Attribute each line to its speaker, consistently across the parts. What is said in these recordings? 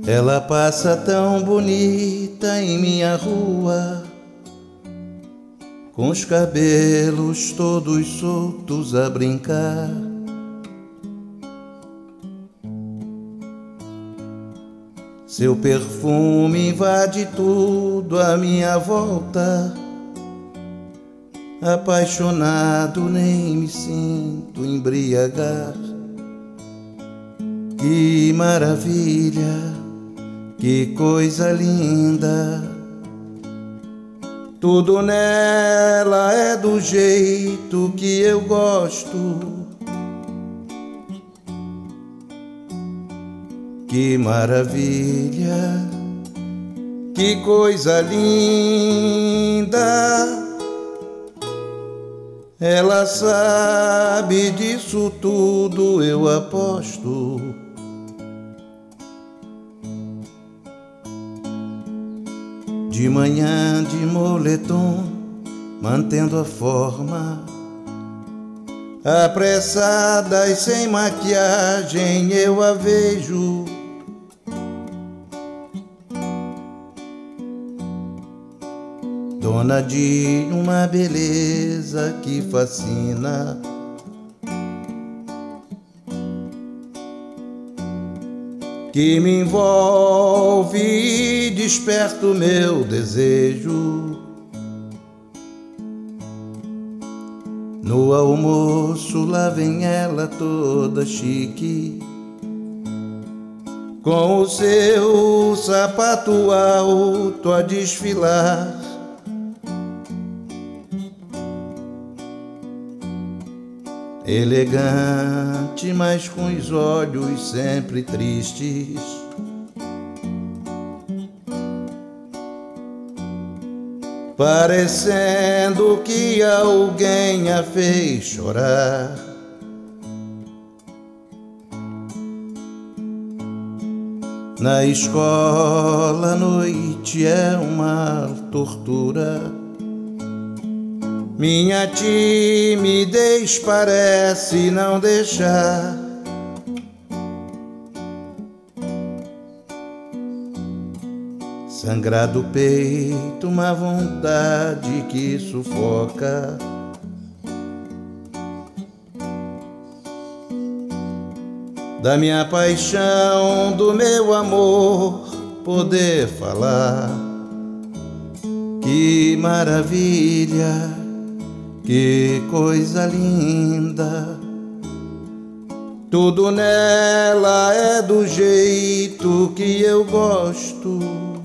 Speaker 1: Ela passa tão bonita em minha rua, com os cabelos todos soltos a brincar. Seu perfume invade tudo à minha volta. Apaixonado nem me sinto embriagar. Que maravilha, que coisa linda. Tudo nela é do jeito que eu gosto. Que maravilha, que coisa linda. Ela sabe disso tudo, eu aposto. De manhã de moletom, mantendo a forma, apressada e sem maquiagem eu a vejo. Dona de uma beleza que fascina. Que me envolve e desperta o meu desejo. No almoço lá vem ela toda chique, com o seu sapato alto a desfilar. Elegante, mas com os olhos sempre tristes. Parecendo que alguém a fez chorar. Na escola a noite é uma tortura. Minha timidez parece não deixar. Sangrado o peito, uma vontade que sufoca. Da minha paixão, do meu amor, poder falar. Que maravilha, que coisa linda. Tudo nela é do jeito que eu gosto.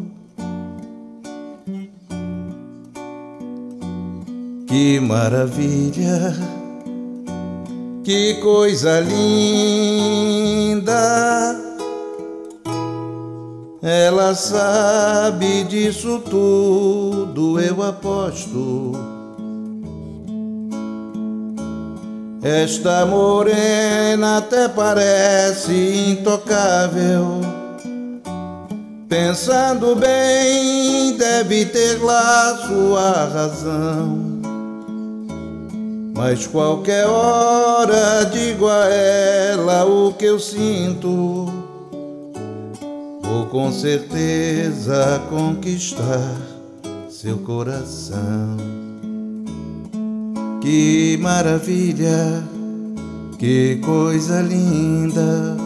Speaker 1: Que maravilha, que coisa linda. Ela sabe disso tudo, eu aposto. Esta morena até parece intocável. Pensando bem, deve ter lá sua razão. Mas qualquer hora digo a ela o que eu sinto. Vou com certeza conquistar seu coração. Que maravilha, que coisa linda.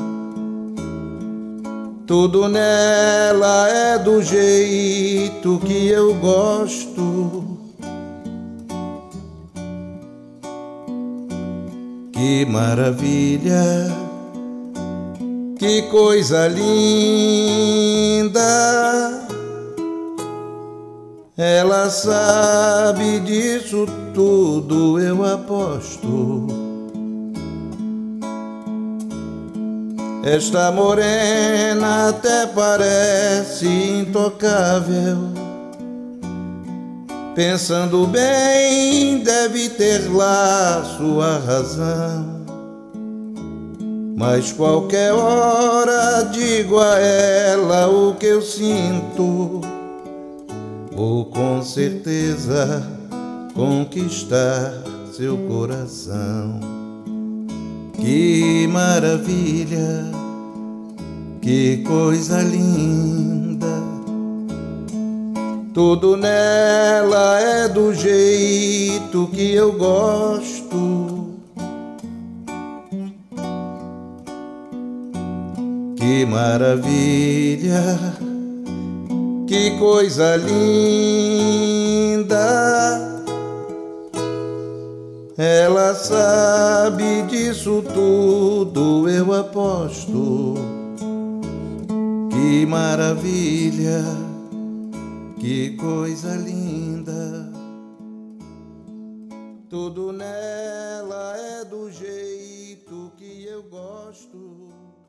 Speaker 1: Tudo nela é do jeito que eu gosto. Que maravilha, que coisa linda. Ela sabe disso tudo, eu aposto. Esta morena até parece intocável. Pensando bem, deve ter lá sua razão. Mas qualquer hora digo a ela o que eu sinto. Vou com certeza conquistar seu coração. Que maravilha, que coisa linda. Tudo nela é do jeito que eu gosto. Que maravilha, que coisa linda. Ela sabe disso tudo, eu aposto. Que maravilha, que coisa linda. Tudo nela é do jeito que eu gosto.